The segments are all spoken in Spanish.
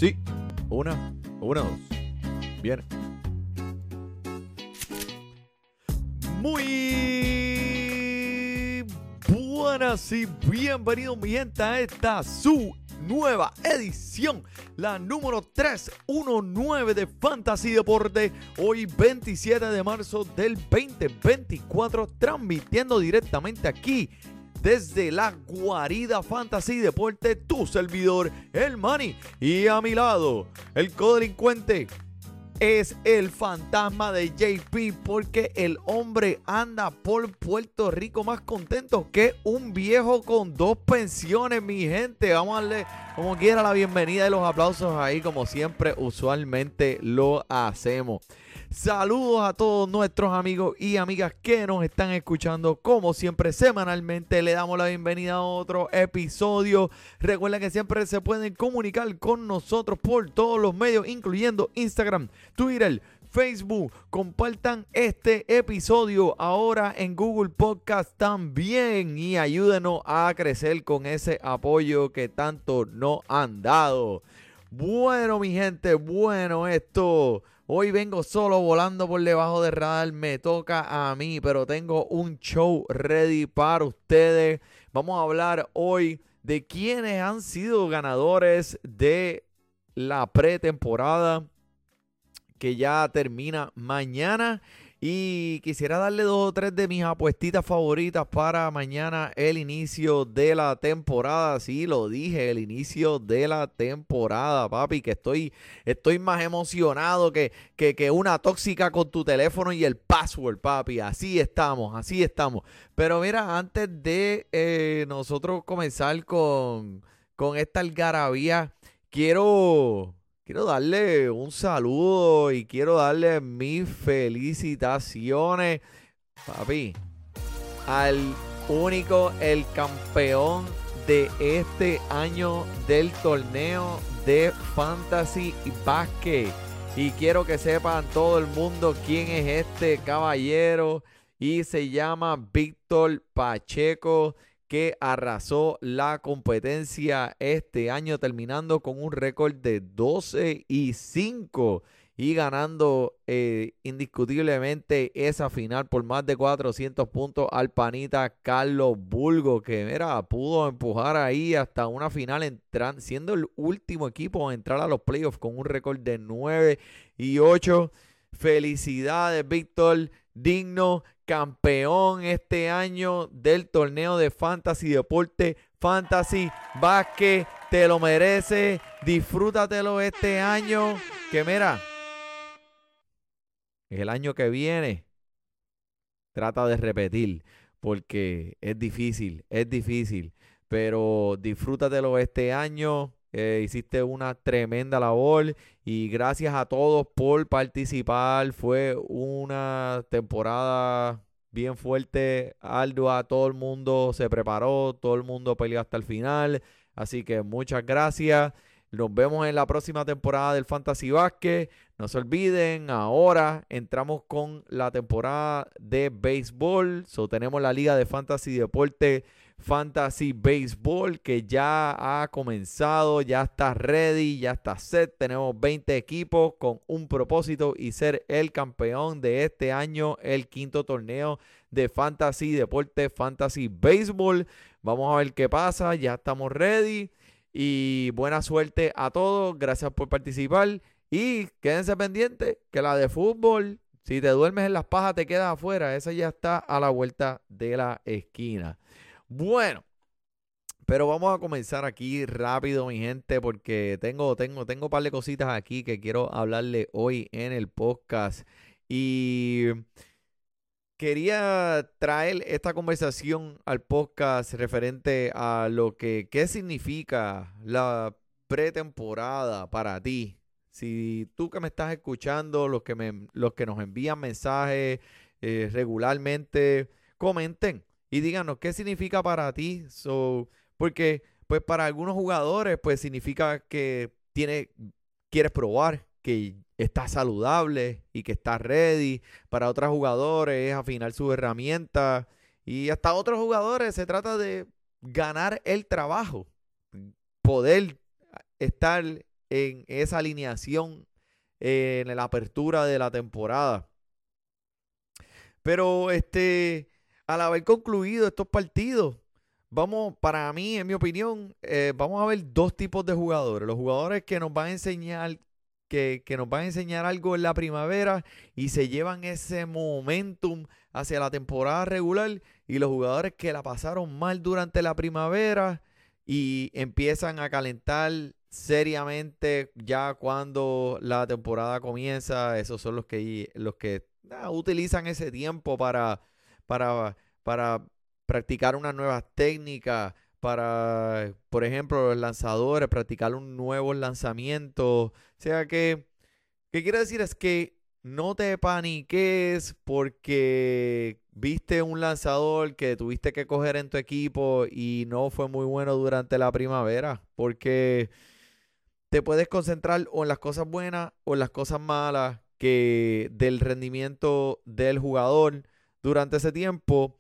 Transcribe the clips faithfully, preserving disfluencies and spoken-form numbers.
Sí. Una, una, dos. Bien. Muy buenas y bienvenidos, mi gente, a esta su nueva edición, la número trescientos diecinueve de Fantasy Deporte. Hoy veintisiete de marzo del veinte veinticuatro, transmitiendo directamente aquí desde la guarida Fantasy Deporte, tu servidor, el Manny. Y a mi lado, el codelincuente es el fantasma de J P, porque el hombre anda por Puerto Rico más contento que un viejo con dos pensiones, mi gente. Vamos a darle como quiera la bienvenida y los aplausos ahí, como siempre usualmente lo hacemos. Saludos a todos nuestros amigos y amigas que nos están escuchando. Como siempre, semanalmente le damos la bienvenida a otro episodio. Recuerden que siempre se pueden comunicar con nosotros por todos los medios, incluyendo Instagram, Twitter, Facebook. Compartan este episodio ahora en Google Podcast también y ayúdenos a crecer con ese apoyo que tanto nos han dado. Bueno, mi gente, bueno, esto... Hoy vengo solo volando por debajo del radar, me toca a mí, pero tengo un show ready para ustedes. Vamos a hablar hoy de quiénes han sido ganadores de la pretemporada que ya termina mañana. Y quisiera darle dos o tres de mis apuestitas favoritas para mañana, el inicio de la temporada. Sí, lo dije, el inicio de la temporada, papi, que estoy, estoy más emocionado que, que, que una tóxica con tu teléfono y el password, papi. Así estamos, así estamos. Pero mira, antes de eh, nosotros comenzar con, con esta algarabía, quiero... Quiero darle un saludo y quiero darle mis felicitaciones, papi, al único, el campeón de este año del torneo de Fantasy Basket. Y quiero que sepan todo el mundo quién es este caballero, y se llama Víctor Pacheco, que arrasó la competencia este año, terminando con un récord de doce y cinco y ganando eh, indiscutiblemente esa final por más de cuatrocientos puntos al panita Carlos Bulgo, que mira, pudo empujar ahí hasta una final, entran, siendo el último equipo a entrar a los playoffs con un récord de nueve y ocho. Felicidades, Víctor, digno campeón este año del torneo de Fantasy Deporte, Fantasy Basket. Te lo mereces, disfrútatelo este año, que mira, el año que viene trata de repetir, porque es difícil, es difícil, pero disfrútatelo este año. Eh, hiciste una tremenda labor y gracias a todos por participar. Fue una temporada bien fuerte, ardua. Todo el mundo se preparó, todo el mundo peleó hasta el final. Así que muchas gracias. Nos vemos en la próxima temporada del Fantasy Basket. No se olviden, ahora entramos con la temporada de béisbol. So, tenemos la Liga de Fantasy Deporte Fantasy Baseball, que ya ha comenzado, ya está ready, ya está set. Tenemos veinte equipos con un propósito y ser el campeón de este año, el quinto torneo de Fantasy Deporte Fantasy Baseball. Vamos a ver qué pasa, ya estamos ready y buena suerte a todos. Gracias por participar y quédense pendientes que la de fútbol, si te duermes en las pajas te quedas afuera, esa ya está a la vuelta de la esquina. Bueno, pero vamos a comenzar aquí rápido, mi gente, porque tengo, tengo, tengo un par de cositas aquí que quiero hablarle hoy en el podcast. Y quería traer esta conversación al podcast referente a lo que, qué significa la pretemporada para ti. Si tú que me estás escuchando, los que, me, los que nos envían mensajes eh, regularmente, comenten y díganos qué significa para ti. So, porque pues para algunos jugadores pues significa que tiene, quieres probar que está saludable y que está ready. Para otros jugadores es afinar sus herramientas. Y hasta otros jugadores se trata de ganar el trabajo. Poder estar en esa alineación eh, en la apertura de la temporada. Pero este, al haber concluido estos partidos, vamos, para mí, en mi opinión, eh, vamos a ver dos tipos de jugadores. Los jugadores que nos van a enseñar, que, que nos van a enseñar algo en la primavera y se llevan ese momentum hacia la temporada regular, y los jugadores que la pasaron mal durante la primavera y empiezan a calentar seriamente ya cuando la temporada comienza. Esos son los que, los que ah, utilizan ese tiempo para, para, para practicar unas nuevas técnicas, para, por ejemplo, los lanzadores, practicar un nuevo lanzamiento. O sea que, ¿qué quiere decir? Es que no te paniques porque viste un lanzador que tuviste que coger en tu equipo y no fue muy bueno durante la primavera, porque te puedes concentrar o en las cosas buenas o en las cosas malas que del rendimiento del jugador durante ese tiempo,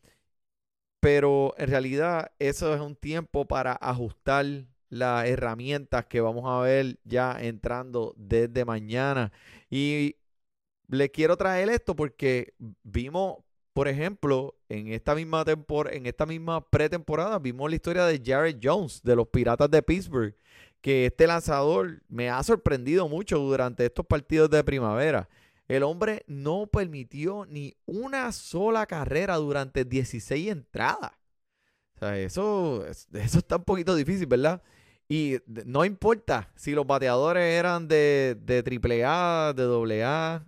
pero en realidad eso es un tiempo para ajustar las herramientas que vamos a ver ya entrando desde mañana. Y le quiero traer esto porque vimos, por ejemplo, en esta misma tempor en esta misma pretemporada, vimos la historia de Jared Jones de los Piratas de Pittsburgh, que este lanzador me ha sorprendido mucho durante estos partidos de primavera. El hombre no permitió ni una sola carrera durante dieciséis entradas. O sea, eso, eso está un poquito difícil, ¿verdad? Y no importa si los bateadores eran de, de triple A, de doble A,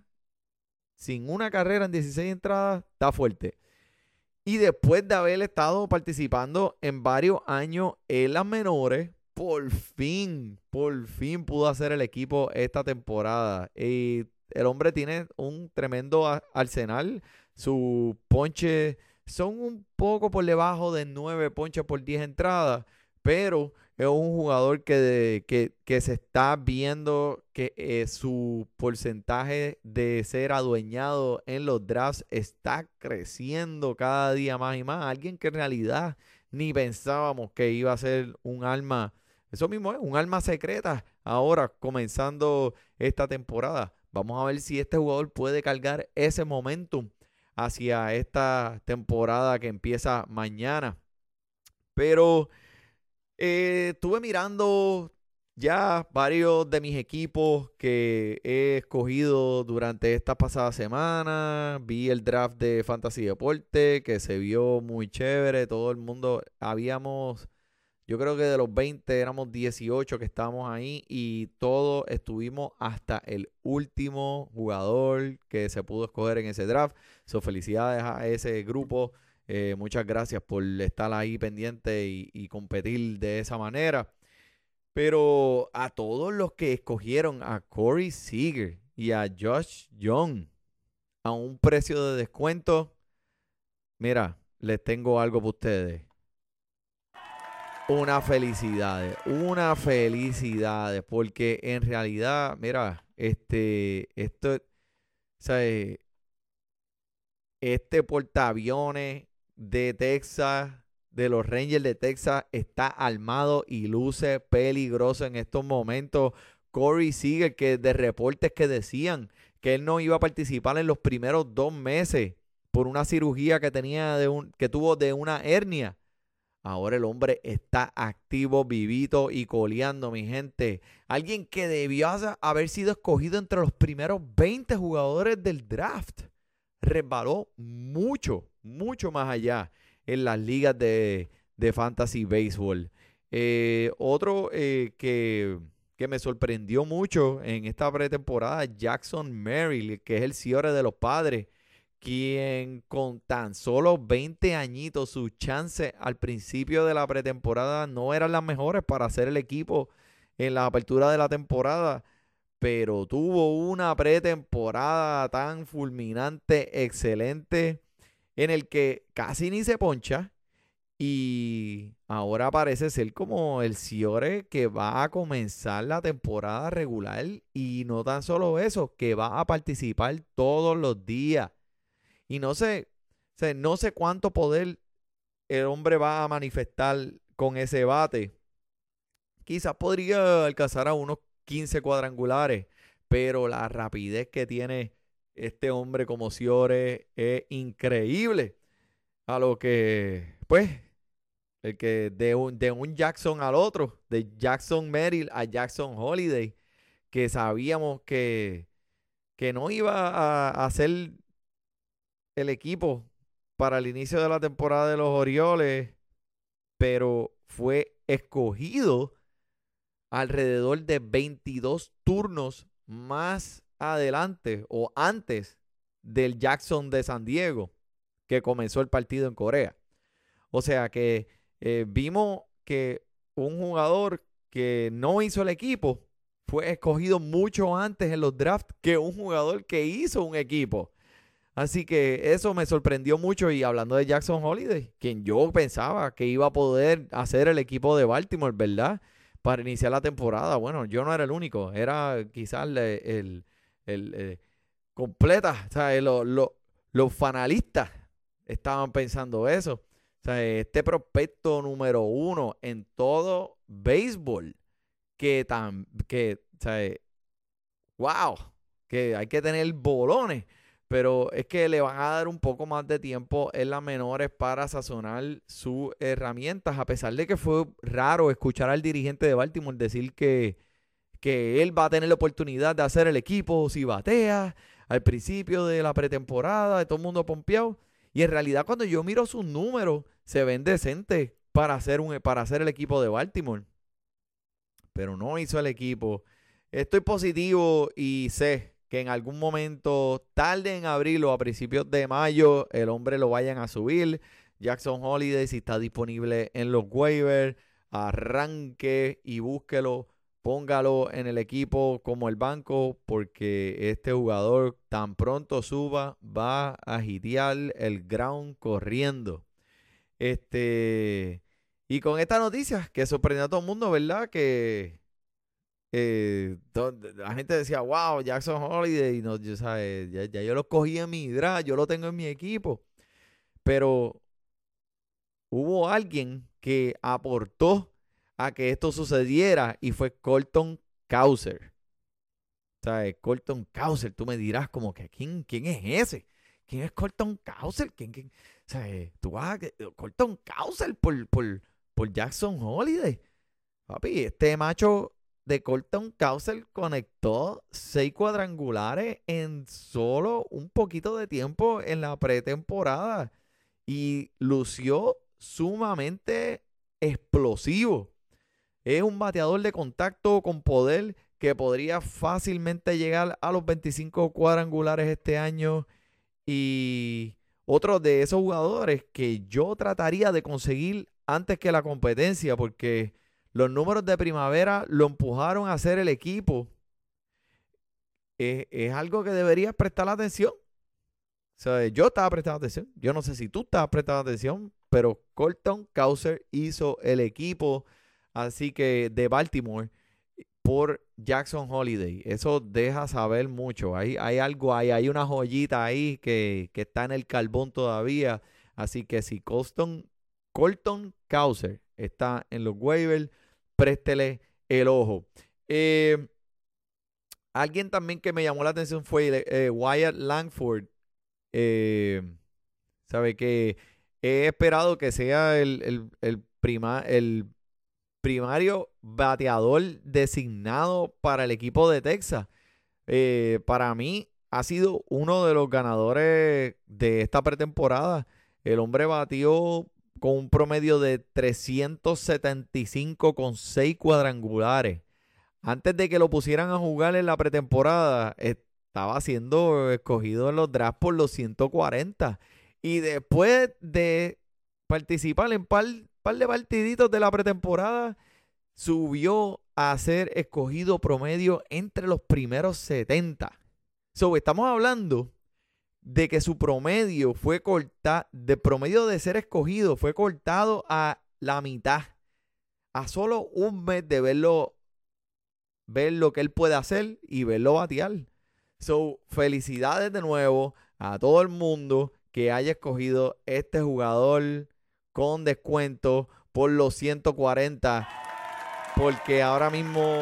sin una carrera en dieciséis entradas, está fuerte. Y después de haber estado participando en varios años en las menores, por fin, por fin pudo hacer el equipo esta temporada. Y el hombre tiene un tremendo arsenal. Sus ponches son un poco por debajo de nueve ponches por diez entradas, pero es un jugador que, de, que, que se está viendo que eh, su porcentaje de ser adueñado en los drafts está creciendo cada día más y más. Alguien que en realidad ni pensábamos que iba a ser un alma, eso mismo es, un alma secreta ahora comenzando esta temporada. Vamos a ver si este jugador puede cargar ese momentum hacia esta temporada que empieza mañana. Pero Eh, estuve mirando ya varios de mis equipos que he escogido durante esta pasada semana. Vi el draft de Fantasy Deporte que se vio muy chévere. Todo el mundo, habíamos, yo creo que de los veinte éramos dieciocho que estábamos ahí y todos estuvimos hasta el último jugador que se pudo escoger en ese draft. So, felicidades a ese grupo. Eh, muchas gracias por estar ahí pendiente y, y competir de esa manera. Pero a todos los que escogieron a Corey Seager y a Josh Young a un precio de descuento, mira, les tengo algo para ustedes. Una felicidad, una felicidad, porque en realidad, mira, este, esto, ¿sabes? Este portaaviones de Texas, de los Rangers de Texas, está armado y luce peligroso en estos momentos. Corey Seager, que de reportes que decían que él no iba a participar en los primeros dos meses por una cirugía que tenía de un, que tuvo de una hernia. Ahora el hombre está activo, vivito y coleando, mi gente. Alguien que debió haber sido escogido entre los primeros veinte jugadores del draft. Resbaló mucho, mucho más allá en las ligas de, de Fantasy Baseball. Eh, otro eh, que, que me sorprendió mucho en esta pretemporada, Jackson Merrill, que es el cierre de los Padres, quien con tan solo veinte añitos, sus chances al principio de la pretemporada no eran las mejores para hacer el equipo en la apertura de la temporada, pero tuvo una pretemporada tan fulminante, excelente, en el que casi ni se poncha y ahora parece ser como el Ciore que va a comenzar la temporada regular y no tan solo eso, que va a participar todos los días. Y no sé, o sea, no sé cuánto poder el hombre va a manifestar con ese bate. Quizás podría alcanzar a unos quince cuadrangulares, pero la rapidez que tiene este hombre como Ciore es increíble. A lo que, pues, el que de un, de un Jackson al otro, de Jackson Merrill a Jackson Holiday, que sabíamos que, que no iba a, a ser el equipo para el inicio de la temporada de los Orioles, pero fue escogido alrededor de veintidós turnos más adelante o antes del Jackson de San Diego, que comenzó el partido en Corea. O sea que eh, vimos que un jugador que no hizo el equipo fue escogido mucho antes en los drafts que un jugador que hizo un equipo. Así que eso me sorprendió mucho. Y hablando de Jackson Holiday, quien yo pensaba que iba a poder hacer el equipo de Baltimore, ¿verdad?, para iniciar la temporada. Bueno, yo no era el único. Era quizás el, el, el, el completa. O sea, los lo, lo fanalistas estaban pensando eso. O sea, este prospecto número uno en todo béisbol, que tan, que, o sea, wow, que hay que tener bolones, pero es que le van a dar un poco más de tiempo en las menores para sazonar sus herramientas, a pesar de que fue raro escuchar al dirigente de Baltimore decir que, que él va a tener la oportunidad de hacer el equipo si batea al principio de la pretemporada, de todo el mundo pompeado. Y en realidad cuando yo miro sus números, se ven decentes para hacer, un, para hacer el equipo de Baltimore. Pero no hizo el equipo. Estoy positivo y sé que en algún momento, tarde en abril o a principios de mayo, el hombre lo vayan a subir. Jackson Holiday, si está disponible en los waivers, arranque y búsquelo. Póngalo en el equipo como el banco, porque este jugador tan pronto suba va a hitear el ground corriendo. Este, y con esta noticia que sorprendió a todo el mundo, ¿verdad? Que eh, to- la gente decía, wow, Jackson Holiday, y no, yo, ¿sabes? Ya, ya yo lo cogí en mi draft, yo lo tengo en mi equipo. Pero hubo alguien que aportó a que esto sucediera y fue Colton Cowser. ¿Sabes? Colton Cowser, tú me dirás como que ¿quién, quién es ese? ¿Quién es Colton Cowser? ¿Quién, quién? ¿Sabes? Tú vas a Colton Cowser por, por, por Jackson Holiday. Papi, este macho de Colton Cowser conectó seis cuadrangulares en solo un poquito de tiempo en la pretemporada y lució sumamente explosivo. Es un bateador de contacto con poder que podría fácilmente llegar a los veinticinco cuadrangulares este año. Y otro de esos jugadores que yo trataría de conseguir antes que la competencia, porque los números de primavera lo empujaron a hacer el equipo. Es, es algo que deberías prestar atención. O sea, yo estaba prestando atención. Yo no sé si tú estabas prestando atención, pero Colton Cowser hizo el equipo, así que de Baltimore, por Jackson Holiday. Eso deja saber mucho. Hay, hay algo ahí, hay una joyita ahí que, que está en el carbón todavía. Así que si Colton, Colton Cowser está en los waivers, préstele el ojo. Eh, alguien también que me llamó la atención fue eh, Wyatt Langford. Eh, sabe que he esperado que sea el, el, el, prima, el primario bateador designado para el equipo de Texas. Eh, para mí ha sido uno de los ganadores de esta pretemporada. El hombre batió con un promedio de trescientos setenta y cinco con seis cuadrangulares. Antes de que lo pusieran a jugar en la pretemporada, estaba siendo escogido en los drafts por los ciento cuarenta. Y después de participar en par, par de partiditos de la pretemporada, subió a ser escogido promedio entre los primeros setenta. So, estamos hablando de que su promedio fue cortado, de promedio de ser escogido, fue cortado a la mitad. A solo un mes de verlo, ver lo que él puede hacer y verlo batear. So, felicidades de nuevo a todo el mundo que haya escogido este jugador con descuento por los ciento cuarenta, porque ahora mismo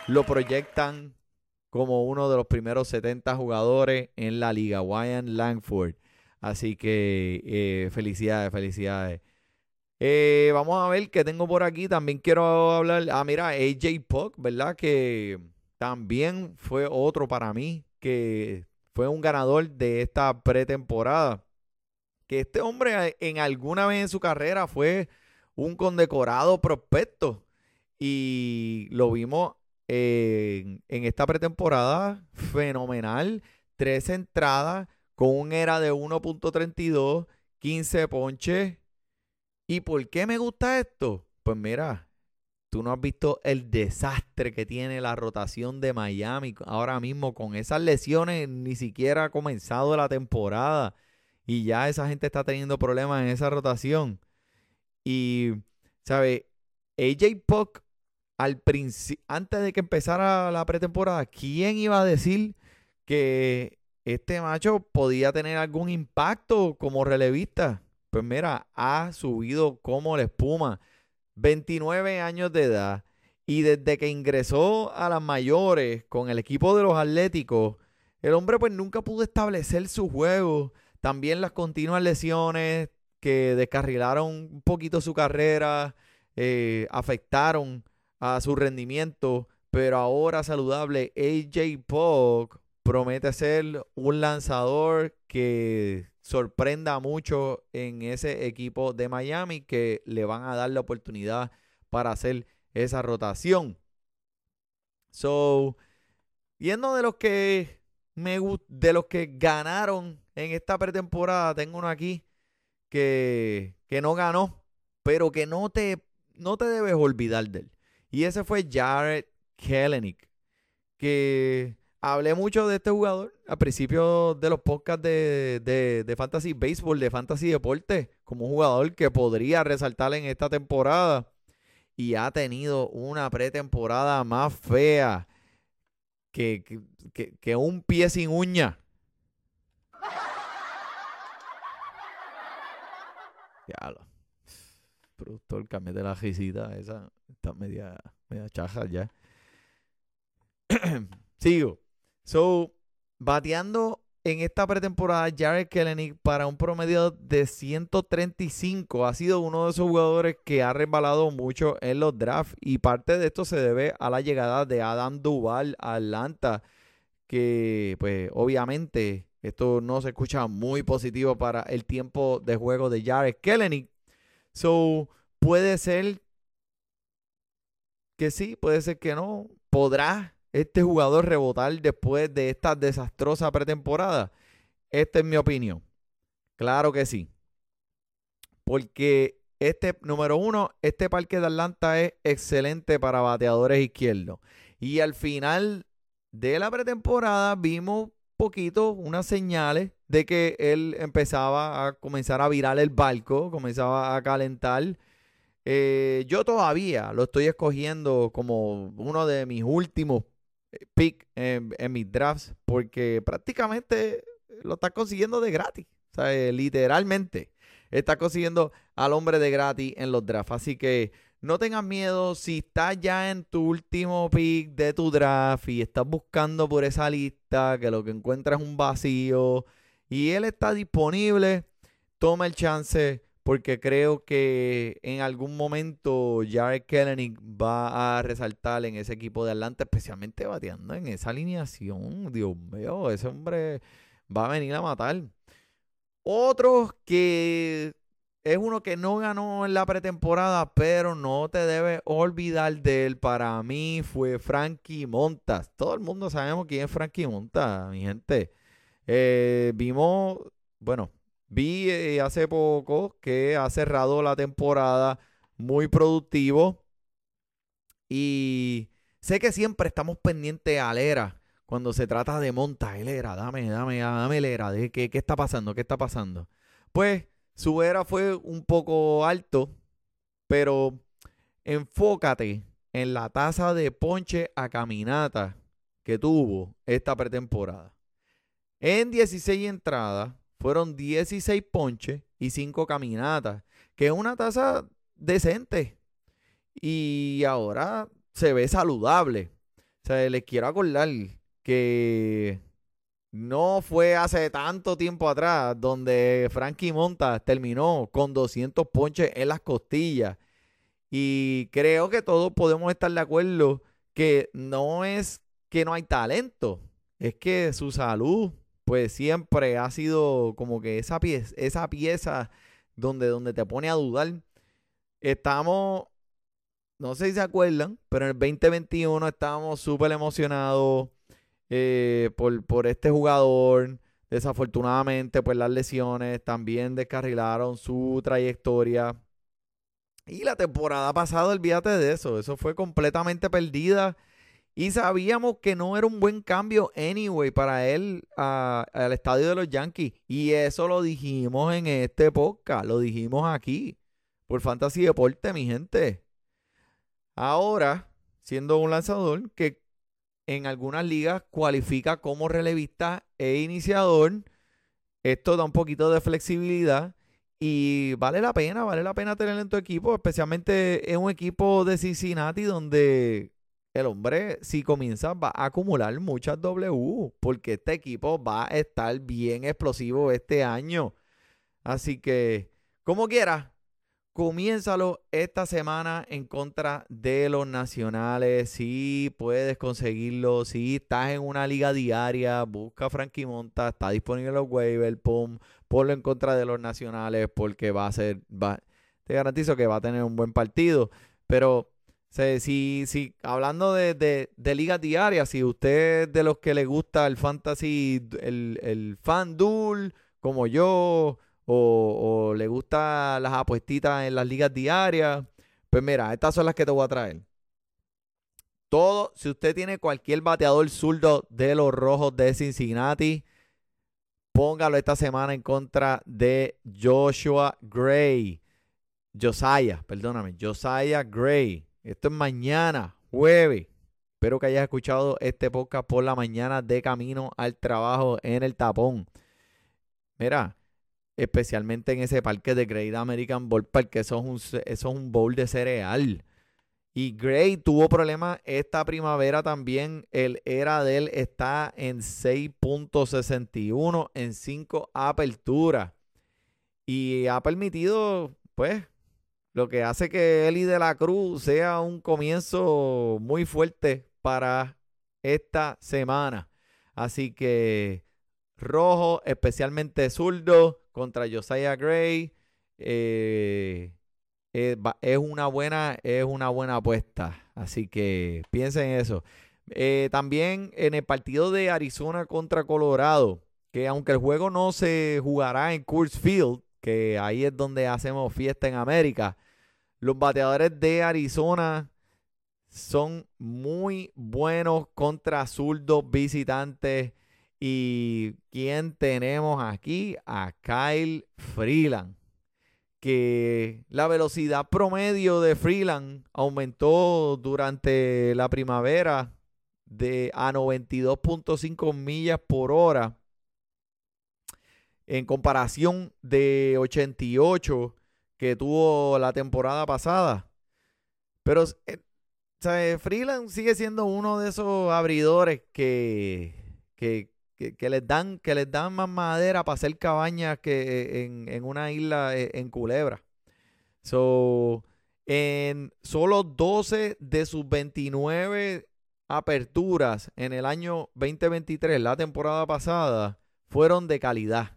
lo proyectan como uno de los primeros setenta jugadores en la liga, Ryan Langford. Así que eh, felicidades, felicidades. Eh, vamos a ver qué tengo por aquí. También quiero hablar. Ah, mira, A J Puck, ¿verdad? Que también fue otro para mí, que fue un ganador de esta pretemporada. Que este hombre en alguna vez en su carrera fue un condecorado prospecto. Y lo vimos en, en esta pretemporada fenomenal. Tres entradas con un era de uno punto treinta y dos, quince ponches. ¿Y por qué me gusta esto? Pues mira, tú no has visto el desastre que tiene la rotación de Miami ahora mismo con esas lesiones. Ni siquiera ha comenzado la temporada y ya esa gente está teniendo problemas en esa rotación. Y, ¿sabes? A J Puck, al princi- antes de que empezara la pretemporada, ¿quién iba a decir que este macho podía tener algún impacto como relevista? Pues mira, ha subido como la espuma. veintinueve años de edad. Y desde que ingresó a las mayores con el equipo de los Atléticos, el hombre pues nunca pudo establecer su juego. También las continuas lesiones que descarrilaron un poquito su carrera, eh, afectaron a su rendimiento. Pero ahora saludable, A J Puck promete ser un lanzador que sorprenda mucho en ese equipo de Miami, que le van a dar la oportunidad para hacer esa rotación. So, viendo de los que me de los que ganaron en esta pretemporada, tengo uno aquí que, que no ganó, pero que no te, no te debes olvidar de él. Y ese fue Jarred Kelenic, que hablé mucho de este jugador al principio de los podcasts de, de, de Fantasy Baseball, de Fantasy Deporte, como un jugador que podría resaltar en esta temporada. Y ha tenido una pretemporada más fea que, que, que, que un pie sin uña. Ya lo. Productor, cámbiate la risita. Esa está media, media chaja ya. Sigo. So, bateando en esta pretemporada, Jarred Kelenic para un promedio de ciento treinta y cinco. Ha sido uno de esos jugadores que ha resbalado mucho en los drafts. Y parte de esto se debe a la llegada de Adam Duvall a Atlanta. Que, pues, obviamente, esto no se escucha muy positivo para el tiempo de juego de Jarred Kelenic. So, puede ser que sí, puede ser que no. ¿Podrá este jugador rebotar después de esta desastrosa pretemporada? Esta es mi opinión. Claro que sí. Porque este, número uno, este parque de Atlanta es excelente para bateadores izquierdos. Y al final de la pretemporada vimos poquito, unas señales de que él empezaba a comenzar a virar el barco, comenzaba a calentar. Eh, yo todavía lo estoy escogiendo como uno de mis últimos picks en, en mis drafts, porque prácticamente lo está consiguiendo de gratis. O sea, eh, literalmente está consiguiendo al hombre de gratis en los drafts. Así que no tengas miedo si estás ya en tu último pick de tu draft y estás buscando por esa lista, que lo que encuentras es un vacío y él está disponible. Toma el chance, porque creo que en algún momento Jarred Kelenic va a resaltar en ese equipo de Atlanta, especialmente bateando en esa alineación. Dios mío, ese hombre va a venir a matar. Otro que es uno que no ganó en la pretemporada, pero no te debes olvidar de él. Para mí fue Frankie Montas. Todo el mundo sabemos quién es Frankie Montas, mi gente. Eh, vimos, bueno, vi eh, hace poco que ha cerrado la temporada muy productivo y sé que siempre estamos pendientes a Lera cuando se trata de Montas. El Era, dame, dame, dame el Era, de qué, qué está pasando, qué está pasando. Pues su era fue un poco alto, pero enfócate en la tasa de ponche a caminata que tuvo esta pretemporada. En dieciséis entradas fueron dieciséis ponches y cinco caminatas, que es una tasa decente. Y ahora se ve saludable. O sea, les quiero acordar que no fue hace tanto tiempo atrás donde Frankie Montas terminó con doscientos ponches en las costillas. Y creo que todos podemos estar de acuerdo que no es que no hay talento, es que su salud pues siempre ha sido como que esa pieza, esa pieza donde, donde te pone a dudar. Estamos, no sé si se acuerdan, pero en el veinte veintiuno estábamos súper emocionados eh, por, por este jugador. Desafortunadamente, pues las lesiones también descarrilaron su trayectoria. Y la temporada pasada, olvídate de eso, eso fue completamente perdida. Y sabíamos que no era un buen cambio anyway para él a- al estadio de los Yankees. Y eso lo dijimos en este podcast, lo dijimos aquí, por Fantasy Deporte, mi gente. Ahora, siendo un lanzador que en algunas ligas cualifica como relevista e iniciador, esto da un poquito de flexibilidad y vale la pena, vale la pena tenerlo en tu equipo, especialmente en un equipo de Cincinnati donde el hombre, si comienza, va a acumular muchas W, porque este equipo va a estar bien explosivo este año. Así que, como quieras, comiénzalo esta semana en contra de los nacionales. Si puedes conseguirlo, si estás en una liga diaria, busca a Frankie Montas, está disponible en los waivers, pum, ponlo en contra de los nacionales porque va a ser, va, te garantizo que va a tener un buen partido. Pero se- si, si hablando de, de, de ligas diarias, si usted es de los que le gusta el fantasy, el, el FanDuel, como yo, o, o le gustan las apuestitas en las ligas diarias, pues mira, estas son las que te voy a traer. Todo, si usted tiene cualquier bateador zurdo de los Rojos de Cincinnati, póngalo esta semana en contra de Joshua Gray. Josiah, perdóname, Josiah Gray. Esto es mañana, jueves. Espero que hayas escuchado este podcast por la mañana de camino al trabajo en el tapón. Mira, especialmente en ese parque de Great American Ballpark, que eso es un, eso es un bowl de cereal. Y Gray tuvo problemas esta primavera también. El era de él está en seis punto sesenta y uno en cinco aperturas. Y ha permitido, pues, lo que hace que Eli de la Cruz sea un comienzo muy fuerte para esta semana. Así que Rojo, especialmente zurdo, contra Josiah Gray. Eh, eh, va- es una buena, es una buena apuesta. Así que piensen en eso. Eh, también en el partido de Arizona contra Colorado, que aunque el juego no se jugará en Coors Field, que ahí es donde hacemos fiesta en América, los bateadores de Arizona son muy buenos contra zurdos visitantes. ¿Y quién tenemos aquí? A Kyle Freeland. Que la velocidad promedio de Freeland aumentó durante la primavera de a noventa y dos punto cinco millas por hora en comparación de ochenta y ocho que tuvo la temporada pasada. Pero eh, o sea, Freeland sigue siendo uno de esos abridores que, que, que, que les dan, que les dan más madera para hacer cabañas que en, en una isla eh, en Culebra. So, en solo doce de sus veintinueve aperturas en el año veinte veintitrés, la temporada pasada, fueron de calidad.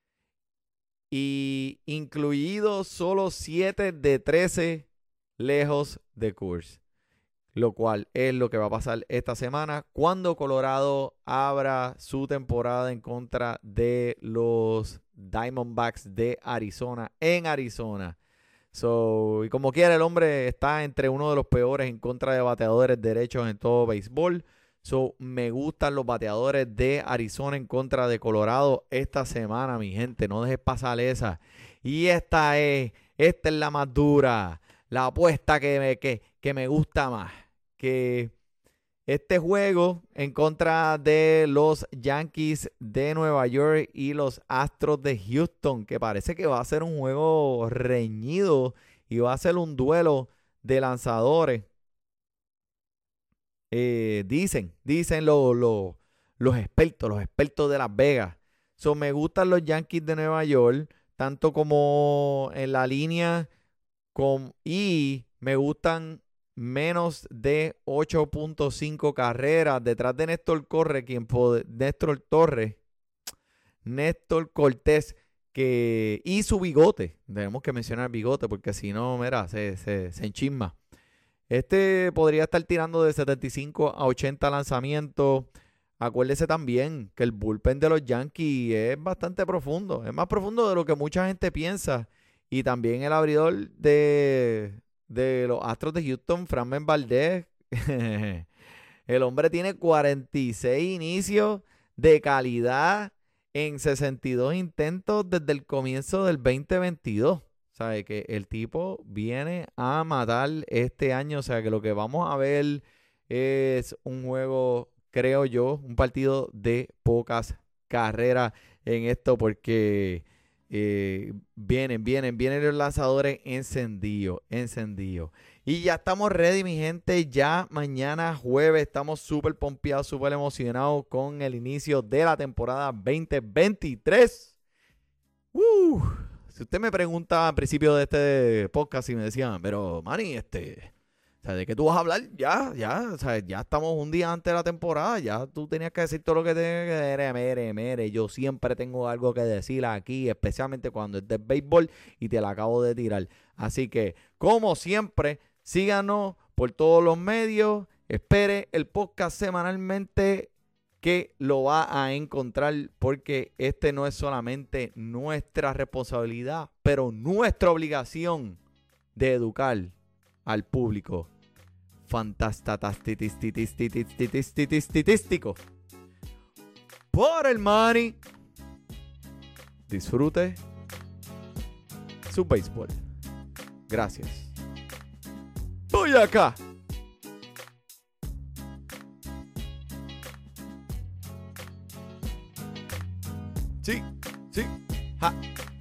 Y incluidos solo siete de trece lejos de Coors. Lo cual es lo que va a pasar esta semana cuando Colorado abra su temporada en contra de los Diamondbacks de Arizona en Arizona. So, y como quiera, el hombre está entre uno de los peores en contra de bateadores derechos en todo béisbol. So, me gustan los bateadores de Arizona en contra de Colorado esta semana, mi gente. No dejes pasar esa. Y esta es, esta es la más dura. La apuesta que me, que, que me gusta más. Que este juego en contra de los Yankees de Nueva York y los Astros de Houston, que parece que va a ser un juego reñido y va a ser un duelo de lanzadores. Eh, dicen, dicen lo- lo- los expertos, los expertos de Las Vegas. So, me gustan los Yankees de Nueva York, tanto como en la línea con, y me gustan menos de ocho punto cinco carreras detrás de Néstor Corre, quien pod- Néstor Torres, Néstor Cortés, que y su bigote. Tenemos que mencionar bigote porque si no, mira, se, se, se enchisma. Este podría estar tirando de setenta y cinco a ochenta lanzamientos. Acuérdese también que el bullpen de los Yankees es bastante profundo. Es más profundo de lo que mucha gente piensa. Y también el abridor de, de los Astros de Houston, Framber Valdez. El hombre tiene cuarenta y seis inicios de calidad en sesenta y dos intentos desde el comienzo del veinte veintidós. ¿Sabe? Que el tipo viene a matar este año. O sea, que lo que vamos a ver es un juego, creo yo, un partido de pocas carreras en esto porque eh, vienen, vienen, vienen los lanzadores encendidos, encendidos. Y ya estamos ready, mi gente. Ya mañana jueves estamos súper pompeados, súper emocionados con el inicio de la temporada veinte veintitrés. Uh, si usted me pregunta al principio de este podcast y me decía, pero Manny, este, o sea, ¿de qué tú vas a hablar? Ya, ya, o sea, ya estamos un día antes de la temporada, ya tú tenías que decir todo lo que tenías que decir. Mere, mere, yo siempre tengo algo que decir aquí, especialmente cuando es de béisbol y te la acabo de tirar. Así que, como siempre, síganos por todos los medios, espere el podcast semanalmente que lo va a encontrar porque este no es solamente nuestra responsabilidad, pero nuestra obligación de educar al público fantastastististististististististististico. Por el Manny, disfrute su béisbol. Gracias. Voy acá. Sí, sí, ja.